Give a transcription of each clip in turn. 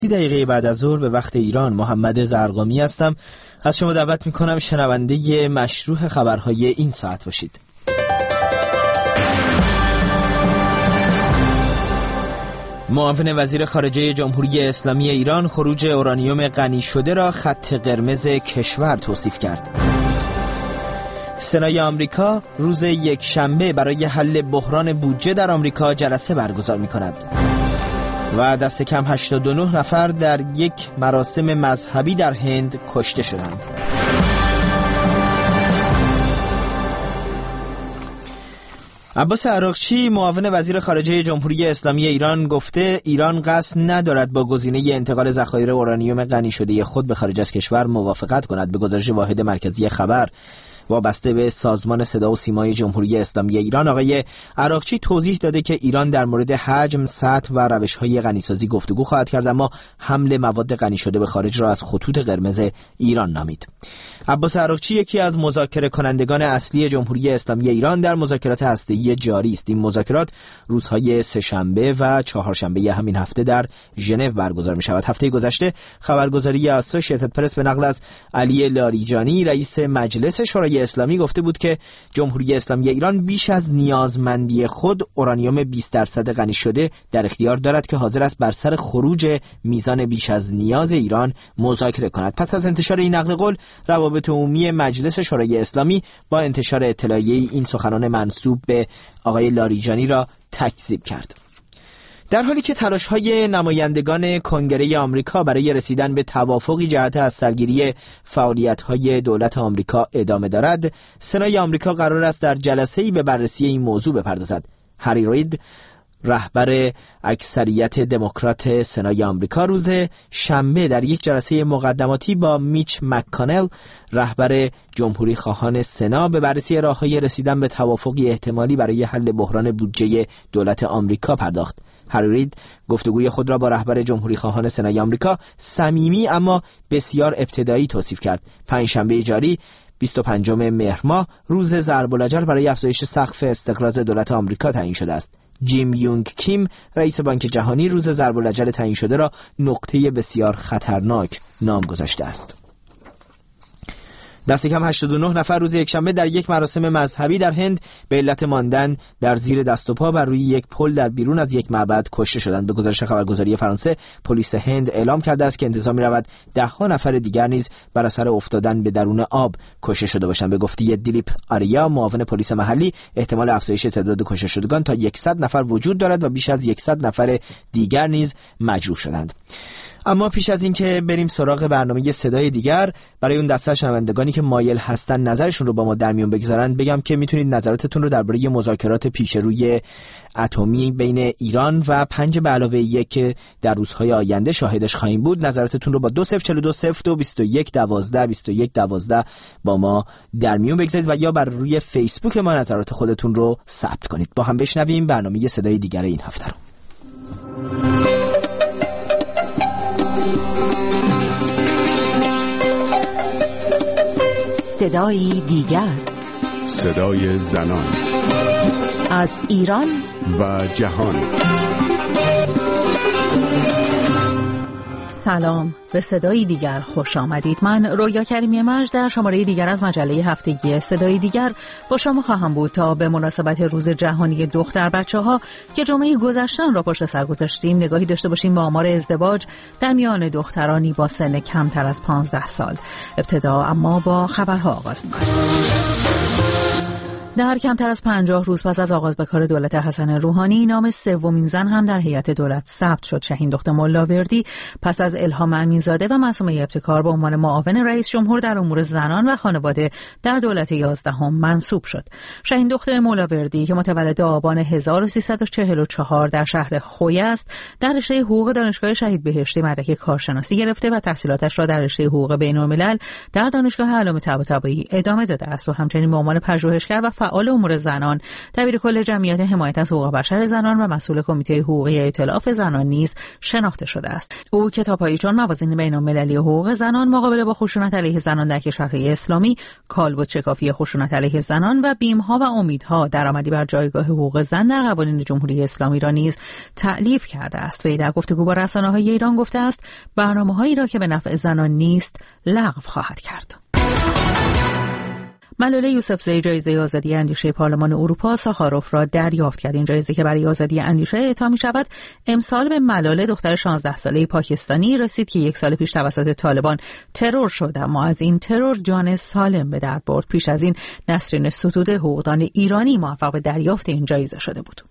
دقیقه بعد از ظهر به وقت ایران. محمد زرقامی هستم. از شما دعوت میکنم شنونده مشروع خبرهای این ساعت باشید. معاون وزیر خارجه جمهوری اسلامی ایران خروج اورانیوم غنی شده را خط قرمز کشور توصیف کرد. سنای آمریکا روز یکشنبه برای حل بحران بودجه در آمریکا جلسه برگزار می‌کند. و دست کم 89 نفر در یک مراسم مذهبی در هند کشته شدند. عباس عراقچی معاون وزیر خارجه جمهوری اسلامی ایران گفته ایران قصد ندارد با گزینه انتقال ذخایر اورانیوم غنی شده خود به خارج از کشور موافقت کند. به گزارش واحد مرکزی خبر وابسته به سازمان صدا و سیمای جمهوری اسلامی ایران، آقای عراقچی توضیح داده که ایران در مورد حجم، سطح و روش‌های غنیسازی گفتگو خواهد کرد، اما حمل مواد غنی شده به خارج را از خطوط قرمز ایران نامید. عباس عراقچی یکی از مذاکره کنندگان اصلی جمهوری اسلامی ایران در مذاکرات هسته‌ای جاری است. این مذاکرات روزهای سه‌شنبه و چهارشنبه همین هفته در ژنو برگزار می‌شود. هفته گذشته خبرگزاری اسوسییتد پرس به نقل از علی لاریجانی رئیس مجلس شورای اسلامی گفته بود که جمهوری اسلامی ایران بیش از نیازمندی خود اورانیوم 20% غنی شده در اختیار دارد که حاضر است بر سر خروج میزان بیش از نیاز ایران مذاکره کند. پس از انتشار این نقل قول، روابط عمومی مجلس شورای اسلامی با انتشار اطلاعیه این سخنان منسوب به آقای لاریجانی را تکذیب کرد. در حالی که تلاش‌های نمایندگان کنگره آمریکا برای رسیدن به توافقی جهت از سرگیری فعالیت‌های دولت آمریکا ادامه دارد، سنای آمریکا قرار است در جلسه‌ای به بررسی این موضوع بپردازد. هری رید، رهبر اکثریت دموکرات سنای آمریکا، روز شنبه در یک جلسه مقدماتی با میچ مک‌کانل، رهبر جمهوری خواهان سنا، به بررسی راه‌های رسیدن به توافقی احتمالی برای حل بحران بودجه دولت آمریکا پرداخت. هری رید گفتگوی خود را با رهبر جمهوری خواهان سنای آمریکا صمیمی اما بسیار ابتدایی توصیف کرد. پنجشنبه جاری 25 مهر ماه روز ضرب الاجل برای افزایش سقف استقراض دولت آمریکا تعیین شده است. جیم یونگ کیم، رئیس بانک جهانی، روز ضرب الاجل تعیین شده را نقطه بسیار خطرناک نام گذاشته است. دست کم 89 نفر روز یکشنبه در یک مراسم مذهبی در هند به علت ماندن در زیر دست و پا بر روی یک پل در بیرون از یک معبد کشته شدند. به گزارش خبرگزاری فرانسه، پلیس هند اعلام کرده است که انتظار می‌رود ده‌ها نفر دیگر نیز بر اثر افتادن به درون آب کشته شده باشند. به گفته دیلیپ آریا، معاون پلیس محلی، احتمال افزایش تعداد کشته شدگان تا 100 نفر وجود دارد و بیش از 100 نفر دیگر نیز مجروح شدند. اما پیش از این که بریم سراغ برنامه صدای دیگر، برای اون دسته شنوندگانی که مایل هستن نظرشون رو با ما در میون بگذارن، بگم که میتونید نظراتتون رو درباره مذاکرات پیش روی اتمی بین ایران و 5+1 که در روزهای آینده شاهدش خواهیم بود، نظراتتون رو با 2042022112 با ما در میون بگذارید و یا بر روی فیسبوک ما نظرات خودتون رو ثبت کنید. با هم بشنویم برنامه صدای دیگر این هفته رو. صدای دیگر، صدای زنان از ایران و جهان. سلام، به صدای دیگر خوش آمدید. من رویا کریمی مجد در شماره دیگر از مجله هفتگی صدای دیگر با شما خواهم بود تا به مناسبت روز جهانی دختر بچه‌ها که جمعه گذشته را پشت سر گذاشتیم نگاهی داشته باشیم به آمار ازدواج در میان دخترانی با سن کمتر از 15 سال. ابتدا اما با خبرها آغاز می‌کنیم. در کمتر از 50 روز پس از آغاز به کار دولت حسن روحانی، نام سومین زن هم در هیئت دولت ثبت شد. شهین دختر ملاوردی پس از الهام امینزاده و معصومه ابتکار به عنوان معاون رئیس جمهور در امور زنان و خانواده در دولت 11 منصوب شد. شهین دختر ملاوردی که متولد آبان 1344 در شهر خوی است، در رشته حقوق دانشگاه شهید بهشتی مدرک کارشناسی گرفته و تحصیلاتش را در رشته حقوق بین‌الملل در دانشگاه علامه طباطبایی ادامه داده است و همچنین به عنوان پژوهشگر و فعال امور زنان، دبیر کل جمعیت حمایت از حقوق بشر زنان و مسئول کمیته حقوقی ائتلاف زنان نیز شناخته شده است. او کتاب‌هایی چون موازین بین‌المللی حقوق زنان، مقابله با خشونت علیه زنان در کشورهای اسلامی، کالبد شکافی خشونت علیه زنان و بیم‌ها و امیدها درآمدی بر جایگاه حقوق زن در قوانین جمهوری اسلامی را نیز تألیف کرده است. وی در گفتگو با رسانه‌های ایران گفته است برنامه‌هایی را که به نفع زنان نیست لغو خواهد کرد. ملاله یوسفزئی جایزه آزادی اندیشه پارلمان اروپا ساخاروف را دریافت کرد. این جایزه که برای آزادی اندیشه اعطا می‌شود، امسال به ملاله دختر 16 ساله پاکستانی رسید که 1 سال پیش توسط طالبان ترور شد، اما از این ترور جان سالم به در برد. پیش از این نسرین ستوده حقوقدان ایرانی موفق به دریافت این جایزه شده بود.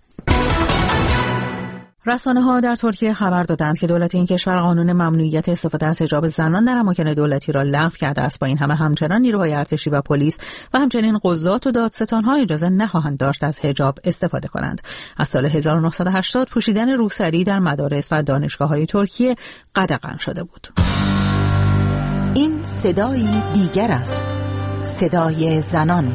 رسانه‌ها در ترکیه خبر دادند که دولت این کشور قانون ممنوعیت استفاده از حجاب زنان در اماکن دولتی را لغو کرده است. با این همه همچنان نیروهای ارتشی و پلیس و همچنین قضات و دادستان‌ها اجازه نخواهند داشت از حجاب استفاده کنند. از سال 1980 پوشیدن روسری در مدارس و دانشگاه‌های ترکیه قدغن شده بود. این صدای دیگر است، صدای زنان.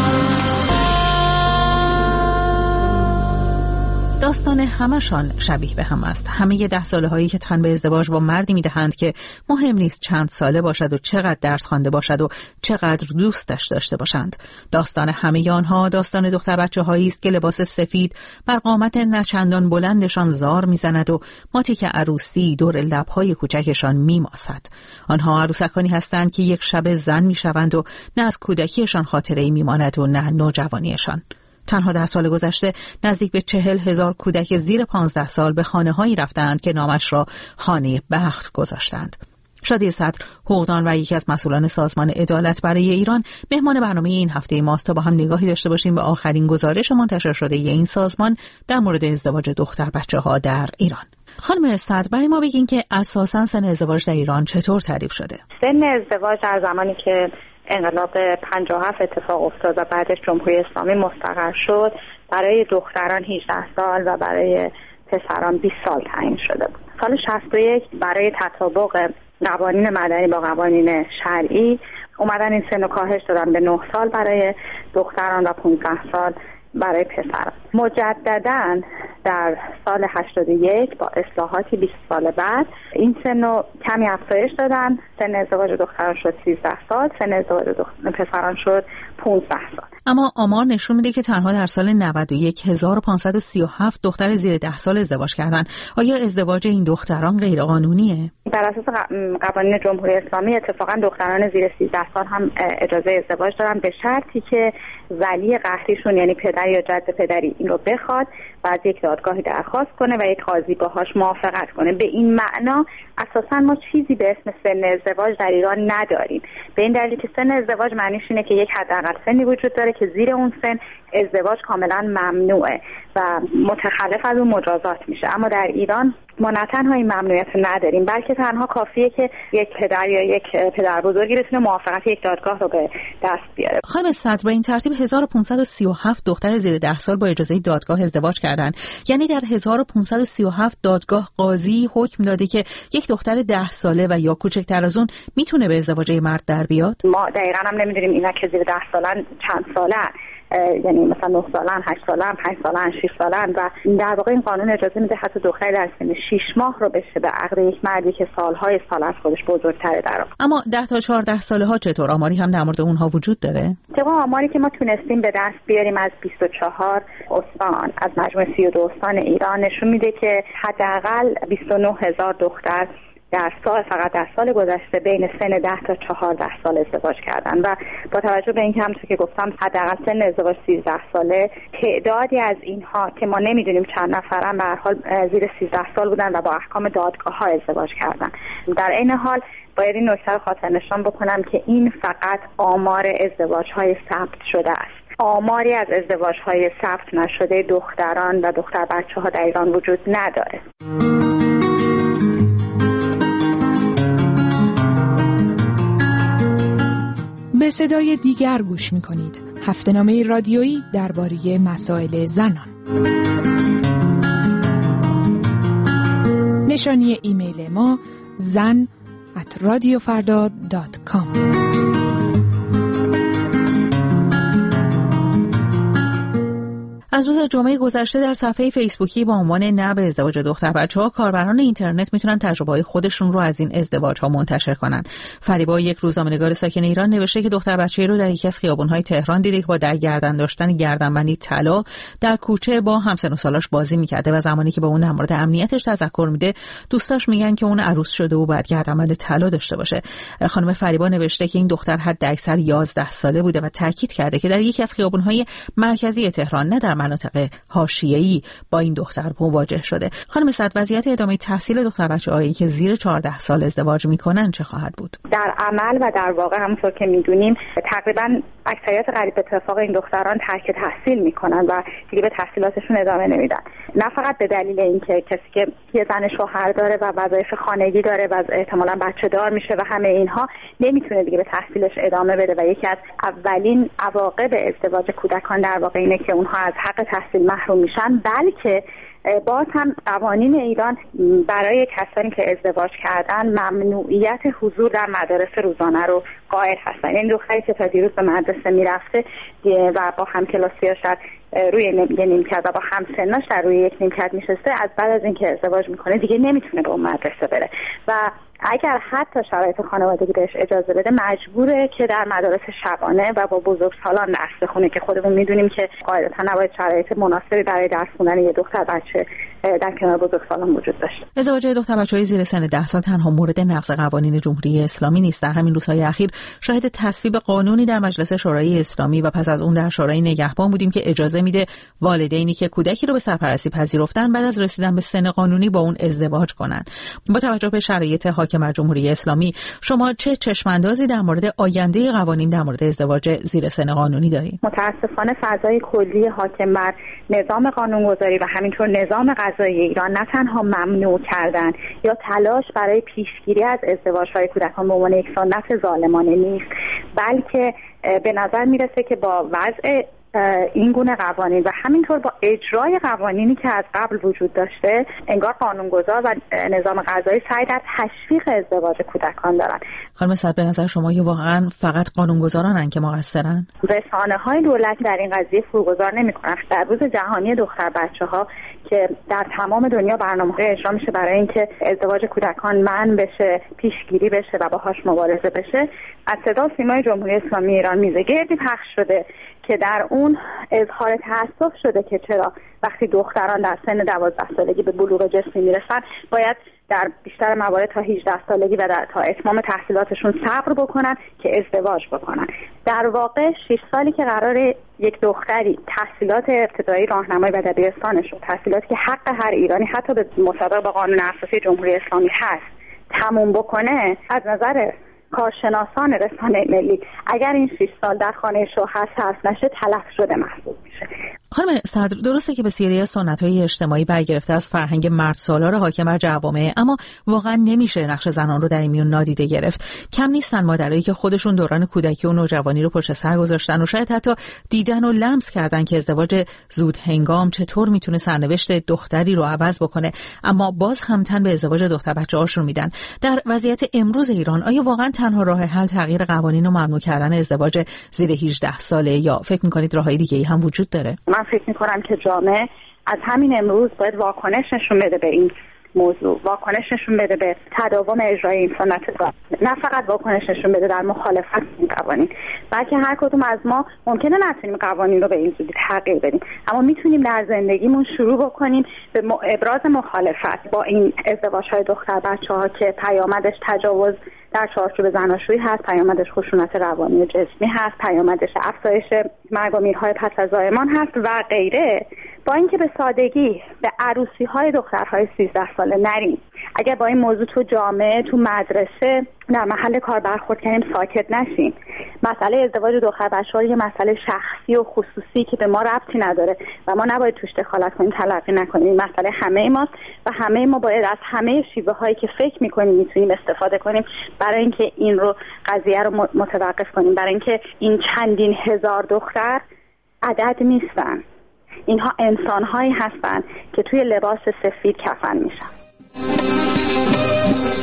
داستان همشان شبیه به هم است. همه 10 ساله هایی که تن به ازدواج با مردی میدهند که مهم نیست چند ساله باشد و چقدر درس خوانده باشد و چقدر دوستش داشته باشند. داستان همه آنها داستان دختر بچه‌هایی است که لباس سفید بر قامت نچندان بلندشان زار میزند و ماتی که عروسی دور لب‌های کوچکشان میماسد. آنها عروسکانی هستند که یک شب زن میشوند و نه از کودکیشان خاطره‌ای میماند و نه نوجوانیشان. تنها در سال گذشته نزدیک به 40,000 کودک زیر 15 سال به خانه‌هایی رفتند که نامش را خانه بخت گذاشتند. شادی صدر، حقوقدان و یکی از مسئولان سازمان عدالت برای ایران، مهمان برنامه این هفته ماست تا با هم نگاهی داشته باشیم به آخرین گزارش منتشر شده این سازمان در مورد ازدواج دختر بچه‌ها در ایران. خانم صدر، برای ما بگین که اساساً سن ازدواج در ایران چطور تعریف شده؟ سن ازدواج در زمانی که انقلاب 57 اتفاق افتاد و بعدش جمهوری اسلامی مستقر شد، برای دختران 18 سال و برای پسران 20 سال تعیین شده بود. سال 61 برای تطابق قوانین مدنی با قوانین شرعی اومدن این سن رو کاهش دادن به 9 سال برای دختران و 15 سال برای پسران. مجدداً در سال 81 با اصلاحاتی 20 سال بعد این سن رو کمی افزایش دادن. سن ازدواج دختران شد 13 سال، سن ازدواج پسران شد 15 سال. اما آمار نشون میده که تنها در سال 91 1537 دختر زیر 10 سال ازدواج کردن. آیا ازدواج این دختران غیر قانونیه؟ بر اساس قوانین جمهوری اسلامی اتفاقا دختران زیر 13 سال هم اجازه ازدواج دارن به شرطی که ولی قهریشون یعنی پدر یا جد پدری این رو بخواد و از یک دادگاهی درخواست کنه و یک قاضی باهاش موافقت کنه. به این معنا اساسا ما چیزی به اسم سن ازدواج در ایران نداریم، به این دلیل که سن ازدواج معنیش اینه که یک حداقل سنی وجود داره که زیر اون سن ازدواج کاملا ممنوعه و متخلف از اون مجازات میشه. اما در ایران ما نه تنها این ممنوعیت نداریم، بلکه تنها کافیه که یک پدر یا یک پدر بزرگی بتونه موافقت یک دادگاه رو به دست بیاره. خانم صدر، با این ترتیب 1537 دختر زیر 10 سال با اجازه دادگاه ازدواج کردن. یعنی در 1537 دادگاه قاضی حکم داده که یک دختر 10 ساله و یا کوچکتر از اون میتونه به ازدواج مرد در بیاد. ما دقیقاً هم نمیدونیم اینا که زیر 10 سالن چند سالن، یعنی مثلا 9 سالن، 8 سالن، 5 سالن، 6 سالن و در واقع این قانون اجازه میده حتی دختری در سن 6 ماه رو بشه به عقد یک مردی که سالهای سال از خودش بزرگتره در واقع. اما 10 تا 14 ساله ها چطور؟ آماری هم در مورد اونها وجود داره؟ طبق آماری که ما تونستیم به دست بیاریم از 24 استان از مجموع 32 استان ایران نشون میده که حداقل 29,000 دختر در سال فقط در سال گذشته بین سن 10 تا 14 سال ازدواج کردن و با توجه به اینکه همونطور که گفتم حداقل سن ازدواج 13 ساله، تعدادی از اینها که ما نمیدونیم چند نفرن به هر حال زیر 13 سال بودن و با احکام دادگاه‌ها ازدواج کردن. در این حال باید این نکته رو خاطر نشان بکنم که این فقط آمار ازدواج‌های ثبت شده است. آماری از ازدواج‌های ثبت نشده دختران و دختر بچه‌ها در ایران وجود نداره. به صدای دیگر گوش می‌کنید. هفته‌نامه رادیویی درباره مسائل زنان. نشانی ایمیل ما zan@radiofarda.com. از روز جمعه گذشته در صفحه فیسبوکی با عنوان نه به ازدواج دختر بچه‌ها، کاربران اینترنت میتونن تجربه‌های خودشون رو از این ازدواج‌ها منتشر کنن. فریبا، یک روزنامه‌نگار ساکن ایران، نوشته که دختر بچه‌ای رو در یکی از خیابون‌های تهران دیده که با در گردن داشتن گردنبندی طلا در کوچه با همسن و سالاش بازی می‌کرده و زمانی که به اون در مورد امنیتش تذکر میده، دوستاش میگن که اون عروس شده و باید گردنبند طلا داشته باشه. خانم فریبا نوشته که این دختر حداکثر 11 ساله بوده و تاکید کرده که در یکی از خیابون‌های مرکزی تهران، نه در مناطق حاشیه‌ای، با این دختر مواجه شده. خانم صد، وضعیت ادامه تحصیل دختر بچه‌هایی که زیر 14 سال ازدواج میکنن چه خواهد بود؟ در عمل و در واقع همونطور که میدونیم تقریبا اکثریت قریب به اتفاق این دختران ترک تحصیل میکنن و دیگه به تحصیلاتشون ادامه نمیدن. نه فقط به دلیل اینکه کسی که یه زن شوهر داره و وظایف خانگی داره و احتمالاً بچه دار میشه و همه اینها، نمیتونه دیگه به تحصیلش ادامه بده و یکی از اولین عواقب ازدواج کودکان در واقع اینه که اونها از حق تحصیل محروم میشن، بلکه باز هم قوانین ایران برای کسانی که ازدواج کردن ممنوعیت حضور در مدارس روزانه رو قائل هستن. این دختری که تا دیروز به مدرسه میرفته و با همکلاسیاش روی یه نیمکت و با همسناش در روی یک نیمکت میشسته، از بعد از اینکه ازدواج میکنه دیگه نمیتونه به اون مدرسه بره و اگر حتی شرایط خانوادگی بهش اجازه بده مجبوره که در مدارس شبانه و با بزرگسالان درس بخونه که خودمون میدونیم که قاعدتا نباید شرایط مناسبی برای درس خوندن یه دختر بچه در کنار بزرگسالان وجود داشته. ازدواج دختر بچه‌های زیر سن 10 سال تنها مورد نقض قوانین جمهوری اسلامی نیست. در همین روزهای اخیر شاهد تصویب قانونی در مجلس شورای اسلامی و پس از اون در شورای نگهبان بودیم که اجازه میده والدینی که کودکی رو به سرپرستی پذیرفتن بعد از رسیدن به سن قانونی با اون ازدواج کنن. با توجه به شرایط حاکم جمهوری اسلامی، شما چه چشماندازی در مورد آینده قوانین در مورد ازدواج زیر سن قانونی دارید؟ متاسفانه فضای کلی حاکم بر نظام قانونگذاری و همینطور نظام قضایی ایران نه تنها ممنوع کردن یا تلاش برای پیشگیری از ازدواج‌های کودکان به عنوان یک سنت ظالمانه نیست، بلکه به نظر میرسه که با وضع این گونه قوانین و همینطور با اجرای قوانینی که از قبل وجود داشته، انگار قانونگذار و نظام قضایی سعی در تشویق ازدواج کودکان دارن. خانم صد، به نظر شما واقعا فقط قانونگذارانن که مقصرن؟ رسانه‌های دولتی در این قضیه فروگذار نمی‌کنن. در روز جهانی دختر بچه‌ها که در تمام دنیا برنامه‌های اجرا میشه برای اینکه ازدواج کودکان منع بشه، پیشگیری بشه و باهاش مبارزه بشه، از صدا سیمای جمهوری اسلامی ایران میزه گردی پخش شده که در اون اظهار تأسف شده که چرا وقتی دختران در سن 12 سالگی به بلوغ جسمی میرسن باید در بیشتر موارد تا 18 سالگی و تا اتمام تحصیلاتشون صبر بکنن که ازدواج بکنن. در واقع 6 سالی که قراره یک دختری تحصیلات ابتدایی راهنمایی و دبیرستانش رو، تحصیلاتی که حق هر ایرانی حتی به مطابق با قانون اساسی جمهوری اسلامی هست تموم بکنه، از نظر کارشناسان رسانه ملی اگر این 6 سال در خانه شوهر صرف نشه تلف شده محسوب میشه. خانم صدر، درسته که بسیاری از سنت‌های اجتماعی برگرفته از فرهنگ مرد-سالار حاکم بر جوامع، اما واقعا نمیشه نقش زنان رو در این میون نادیده گرفت. کم نیستن مادرایی که خودشون دوران کودکی و نوجوانی رو پشت سر گذاشتن و شاید حتی دیدن و لمس کردن که ازدواج زود هنگام چطور میتونه سرنوشت دختری رو عوض بکنه، اما باز هم تن به ازدواج دختر بچه‌هاشون میدن. در وضعیت امروز ایران آیا واقعا تنها راه حل تغییر قوانین و ممنوع کردن ازدواج زیر 18 ساله یا فکر می‌کنید راههای دیگه‌ای هم وجود داره؟ من فکر می‌کنم که جامعه از همین امروز باید واکنش نشون بده به این موضوع، واکنش نشون بده به تداوم اجرای این سنت ظالم، نه فقط واکنش نشون بده در مخالفت با این قوانین، بلکه هر کدوم از ما ممکنه نتونیم قوانین رو به این زودی تغییر بدیم، اما میتونیم در زندگیمون شروع بکنیم به ابراز مخالفت با این ازدواج‌های دختر بچه‌ها که پیامدش تجاوز در چارچوب زناشویی هست، پیامدش خشونت روانی و جسمی هست، پیامدش افزایش مرگ و میرهای پس از زایمان هست و غیره. با اینکه به سادگی به عروسی‌های دخترهای 13 ساله نریم، اگر با این موضوع تو جامعه، تو مدرسه، در محل کار برخورد کنیم، ساکت نشیم، مسئله ازدواج دختر بچه‌ها یه مسئله شخصی و خصوصی که به ما ربطی نداره و ما نباید توش دخالت کنیم، تلقی نکنیم. این مسئله همه ماست و همه ما باید از همه شیوه‌هایی که فکر می‌کنیم میتونیم استفاده کنیم برای اینکه این رو قضیه رو متوقف کنیم، برای اینکه این چندین هزار دختر عدد نیستن، اینها انسان‌هایی هستن که توی لباس سفید کفن میشن.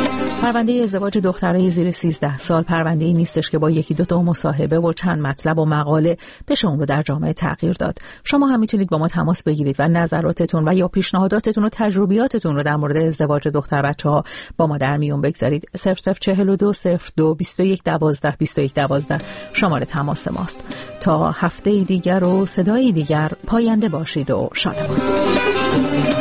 پرونده ازدواج دخترای زیر 13 سال پرونده‌ای نیستش که با یکی دو تا مصاحبه و چند مطلب و مقاله بشه اون رو در جامعه تغییر داد. شما هم میتونید با ما تماس بگیرید و نظراتتون و یا پیشنهاداتتون و تجربیاتتون رو در مورد ازدواج دختر بچه‌ها با ما در میون بگذارید. 0042 02 21 12 21 12 شماره تماس ماست. تا هفته دیگر و صدای دیگر پاینده باشید و شادمان.